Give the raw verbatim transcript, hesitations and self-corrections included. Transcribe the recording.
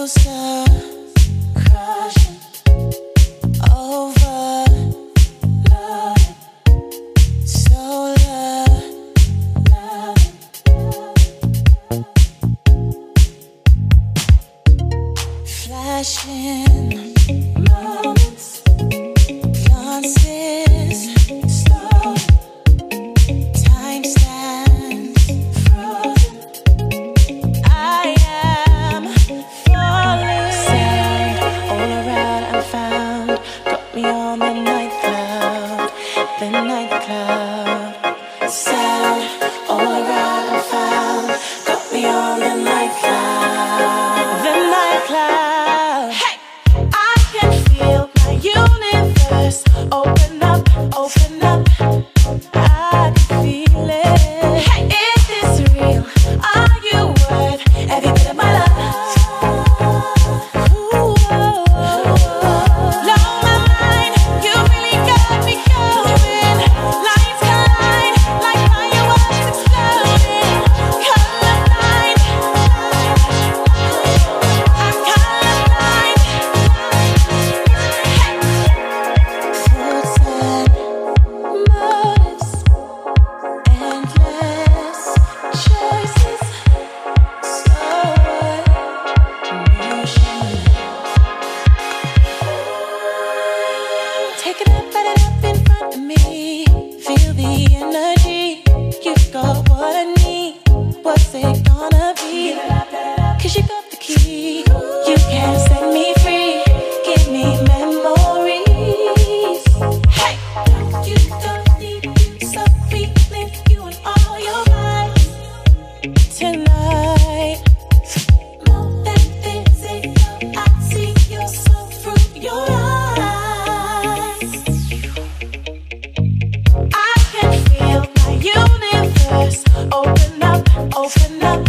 closer, crushing over, loving, so love, loving. Flashing moments, glances, slow. Time stands frozen. I am falling. Sound all around I found. Got me on the ninth cloud, the ninth cloud. Sound all around I found. Got me on the ninth cloud, the ninth cloud. Hey, I can feel my universe open up, open up. I can feel it. Hey, is this real? Are you worth every bit of my love? Ooh, oh, oh. Blow my mind, you really got me going. Lights collide like fireworks exploding. Colorblind, I'm colorblind. Thoughts and motives, endless choices, slow motion. Take it up, put it up in front of me. Feel the energy. You've got what I need. What's it gonna be? Cause you got the key. You can set me free. Give me memories. Hey, you don't need to stop feeling you and all your vibes tonight. More than physical, I see your soul through your eyes. I can feel my universe open up, open up.